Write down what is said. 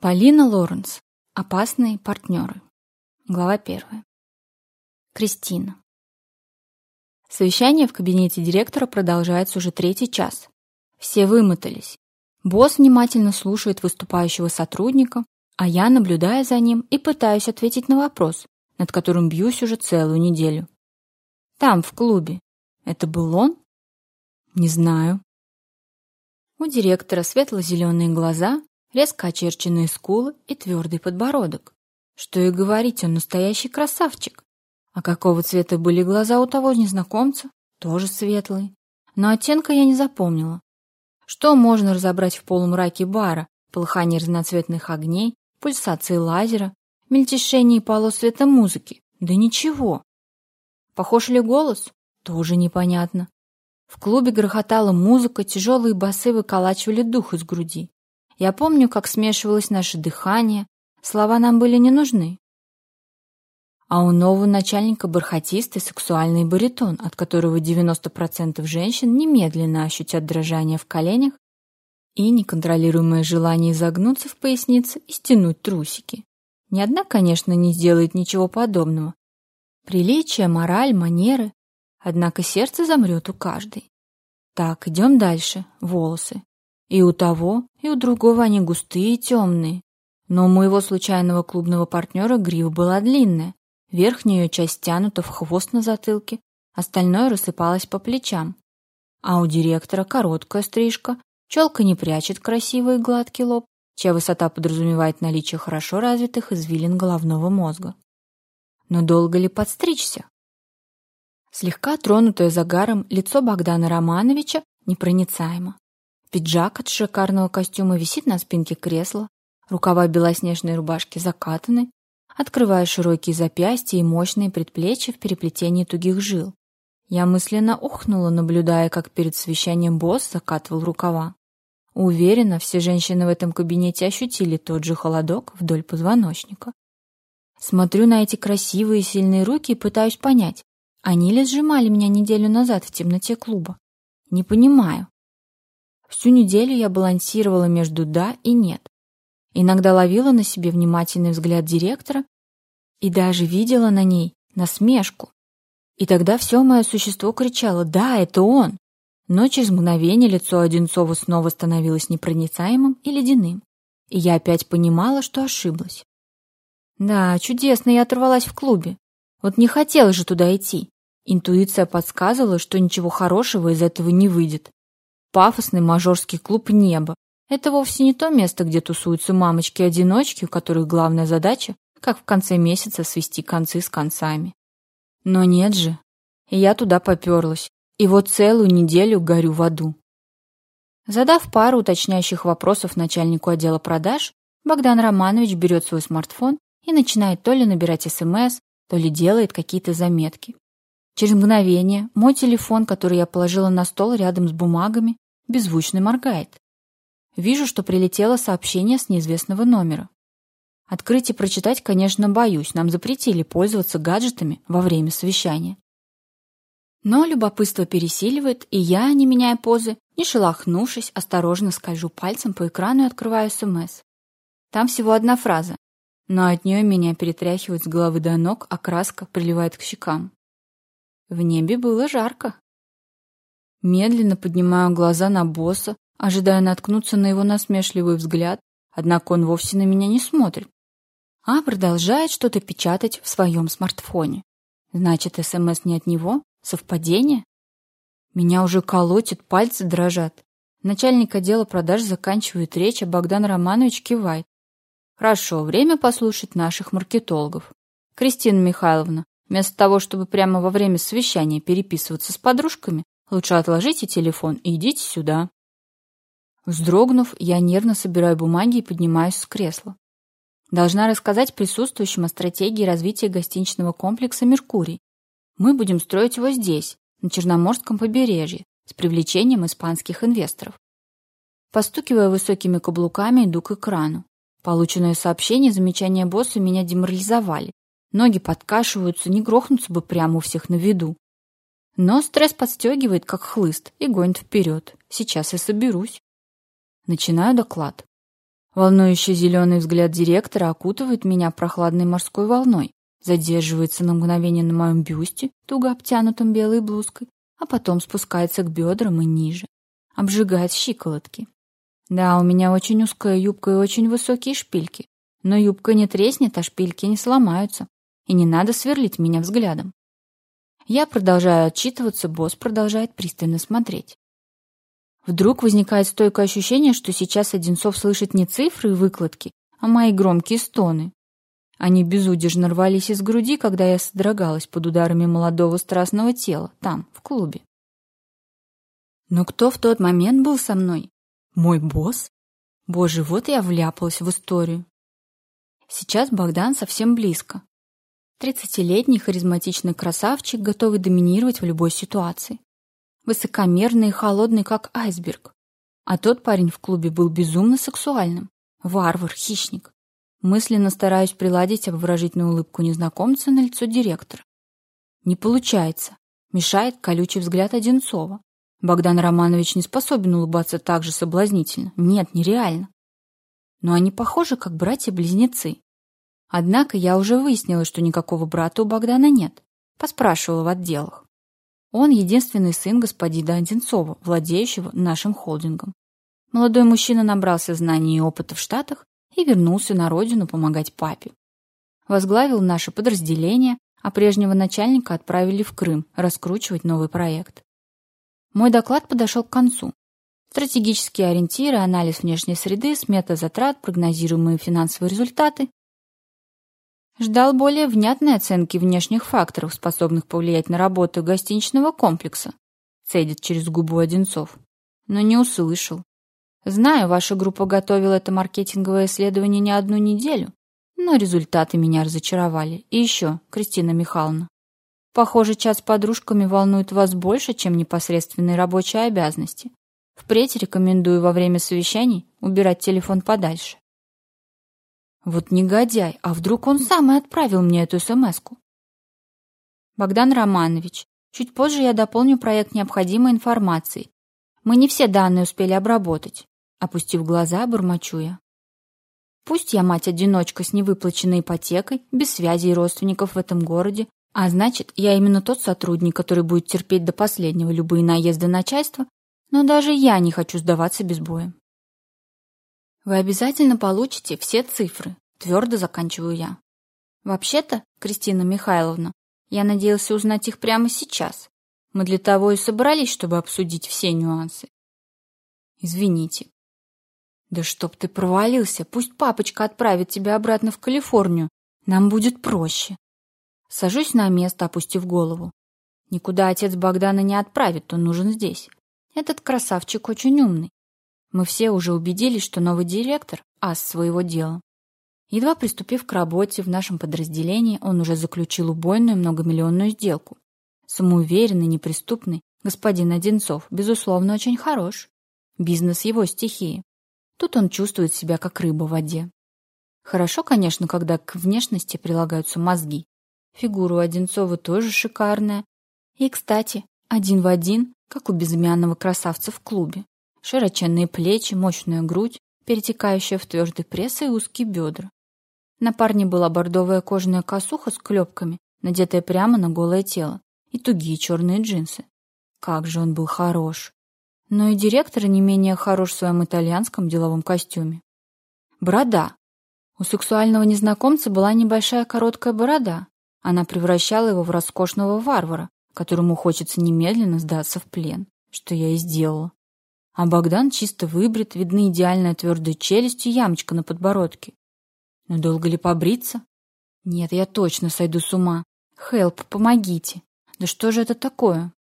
Полина Лоренс. Опасные партнеры. Глава 1. Кристина. Совещание в кабинете директора продолжается уже 3-й час. Все вымотались. Босс внимательно слушает выступающего сотрудника, а я, наблюдая за ним, и пытаюсь ответить на вопрос, над которым бьюсь уже целую неделю. Там, в клубе. Это был он? Не знаю. У директора светло-зеленые глаза, резко очерченные скулы и твердый подбородок. Что и говорить, он настоящий красавчик. А какого цвета были глаза у того незнакомца? Тоже светлые. Но оттенка я не запомнила. Что можно разобрать в полумраке бара, полыхании разноцветных огней, пульсации лазера, мельтешении полос света музыки? Да ничего. Похож ли голос? Тоже непонятно. В клубе грохотала музыка, тяжелые басы выколачивали дух из груди. Я помню, как смешивалось наше дыхание, слова нам были не нужны. А у нового начальника бархатистый сексуальный баритон, от которого 90% женщин немедленно ощутят дрожание в коленях и неконтролируемое желание изогнуться в пояснице и стянуть трусики. Ни одна, конечно, не сделает ничего подобного. Приличие, мораль, манеры. Однако сердце замрет у каждой. Так, идем дальше. Волосы. И у того, и у другого они густые и темные. Но у моего случайного клубного партнера грива была длинная. Верхняя ее часть стянута в хвост на затылке, остальное рассыпалось по плечам. А у директора короткая стрижка, челка не прячет красивый и гладкий лоб, чья высота подразумевает наличие хорошо развитых извилин головного мозга. Но долго ли подстричься? Слегка тронутое загаром лицо Богдана Романовича непроницаемо. Пиджак от шикарного костюма висит на спинке кресла, рукава белоснежной рубашки закатаны, открывая широкие запястья и мощные предплечья в переплетении тугих жил. Я мысленно охнула, наблюдая, как перед совещанием босс закатывал рукава. Уверена, все женщины в этом кабинете ощутили тот же холодок вдоль позвоночника. Смотрю на эти красивые и сильные руки и пытаюсь понять, они ли сжимали меня неделю назад в темноте клуба. Не понимаю. Всю неделю я балансировала между «да» и «нет». Иногда ловила на себе внимательный взгляд директора и даже видела на ней насмешку. И тогда все мое существо кричало «да, это он!». Но через мгновение лицо Одинцова снова становилось непроницаемым и ледяным. И я опять понимала, что ошиблась. Да, чудесно я оторвалась в клубе. Вот не хотела же туда идти. Интуиция подсказывала, что ничего хорошего из этого не выйдет. Пафосный мажорский клуб «Небо» — это вовсе не то место, где тусуются мамочки-одиночки, у которых главная задача, как в конце месяца, свести концы с концами. Но нет же. И я туда поперлась. И вот целую неделю горю в аду. Задав пару уточняющих вопросов начальнику отдела продаж, Богдан Романович берет свой смартфон и начинает то ли набирать СМС, то ли делает какие-то заметки. Через мгновение мой телефон, который я положила на стол рядом с бумагами, беззвучно моргает. Вижу, что прилетело сообщение с неизвестного номера. Открыть и прочитать, конечно, боюсь, нам запретили пользоваться гаджетами во время совещания. Но любопытство пересиливает, и я, не меняя позы, не шелохнувшись, осторожно скольжу пальцем по экрану и открываю СМС. Там всего одна фраза, но от нее меня перетряхивает с головы до ног, а краска приливает к щекам. В небе было жарко. Медленно поднимаю глаза на босса, ожидая наткнуться на его насмешливый взгляд, однако он вовсе на меня не смотрит, а продолжает что-то печатать в своем смартфоне. Значит, СМС не от него? Совпадение? Меня уже колотит, пальцы дрожат. Начальник отдела продаж заканчивает речь, а Богдан Романович кивает. Хорошо, время послушать наших маркетологов. Кристина Михайловна, вместо того, чтобы прямо во время совещания переписываться с подружками, лучше отложите телефон и идите сюда. Вздрогнув, я нервно собираю бумаги и поднимаюсь с кресла. Должна рассказать присутствующим о стратегии развития гостиничного комплекса «Меркурий». Мы будем строить его здесь, на Черноморском побережье, с привлечением испанских инвесторов. Постукивая высокими каблуками, иду к экрану. Полученное сообщение и замечания босса меня деморализовали. Ноги подкашиваются, не грохнуться бы прямо у всех на виду. Но стресс подстегивает, как хлыст, и гонит вперед. Сейчас я соберусь. Начинаю доклад. Волнующий зеленый взгляд директора окутывает меня прохладной морской волной, задерживается на мгновение на моем бюсте, туго обтянутом белой блузкой, а потом спускается к бедрам и ниже, обжигает щиколотки. Да, у меня очень узкая юбка и очень высокие шпильки, но юбка не треснет, а шпильки не сломаются, и не надо сверлить меня взглядом. Я продолжаю отчитываться, босс продолжает пристально смотреть. Вдруг возникает стойкое ощущение, что сейчас Одинцов слышит не цифры и выкладки, а мои громкие стоны. Они безудержно рвались из груди, когда я содрогалась под ударами молодого страстного тела, там, в клубе. Но кто в тот момент был со мной? Мой босс? Боже, вот я вляпалась в историю. Сейчас Богдан совсем близко. 30-летний харизматичный красавчик, готовый доминировать в любой ситуации. Высокомерный и холодный, как айсберг. А тот парень в клубе был безумно сексуальным. Варвар, хищник. Мысленно стараюсь приладить обворожительную улыбку незнакомца на лицо директора. Не получается. Мешает колючий взгляд Одинцова. Богдан Романович не способен улыбаться так же соблазнительно. Нет, нереально. Но они похожи, как братья-близнецы. Однако я уже выяснила, что никакого брата у Богдана нет. Поспрашивала в отделах. Он единственный сын господина Одинцова, владеющего нашим холдингом. Молодой мужчина набрался знаний и опыта в Штатах и вернулся на родину помогать папе. Возглавил наше подразделение, а прежнего начальника отправили в Крым раскручивать новый проект. Мой доклад подошел к концу. Стратегические ориентиры, анализ внешней среды, смета затрат, прогнозируемые финансовые результаты. Ждал более внятной оценки внешних факторов, способных повлиять на работу гостиничного комплекса, цедит через губу Одинцов. Но не услышал. Знаю, ваша группа готовила это маркетинговое исследование не одну неделю, но результаты меня разочаровали. И еще, Кристина Михайловна, похоже, чат с подружками волнует вас больше, чем непосредственные рабочие обязанности. Впредь рекомендую во время совещаний убирать телефон подальше. Вот негодяй, а вдруг он сам и отправил мне эту смс-ку? Богдан Романович, чуть позже я дополню проект необходимой информацией. Мы не все данные успели обработать. Опустив глаза, бормочу я. Пусть я мать-одиночка с невыплаченной ипотекой, без связи и родственников в этом городе, а значит, я именно тот сотрудник, который будет терпеть до последнего любые наезды начальства, но даже я не хочу сдаваться без боя. Вы обязательно получите все цифры, твердо заканчиваю я. Вообще-то, Кристина Михайловна, я надеялся узнать их прямо сейчас. Мы для того и собрались, чтобы обсудить все нюансы. Извините. Да чтоб ты провалился, пусть папочка отправит тебя обратно в Калифорнию. Нам будет проще. Сажусь на место, опустив голову. Никуда отец Богдана не отправит, он нужен здесь. Этот красавчик очень умный. Мы все уже убедились, что новый директор – ас своего дела. Едва приступив к работе в нашем подразделении, он уже заключил убойную многомиллионную сделку. Самоуверенный, неприступный господин Одинцов, безусловно, очень хорош. Бизнес его стихии. Тут он чувствует себя как рыба в воде. Хорошо, конечно, когда к внешности прилагаются мозги. Фигура у Одинцова тоже шикарная. И, кстати, один в один, как у безымянного красавца в клубе. Широченные плечи, мощная грудь, перетекающая в твердый пресс и узкие бедра. На парне была бордовая кожаная косуха с клепками, надетая прямо на голое тело, и тугие черные джинсы. Как же он был хорош! Но и директор не менее хорош в своем итальянском деловом костюме. Борода. У сексуального незнакомца была небольшая короткая борода. Она превращала его в роскошного варвара, которому хочется немедленно сдаться в плен, что я и сделала. А Богдан чисто выбрит, видны идеальная твердая челюсть и ямочка на подбородке. Но долго ли побриться? Нет, я точно сойду с ума. Хелп, помогите. Да что же это такое?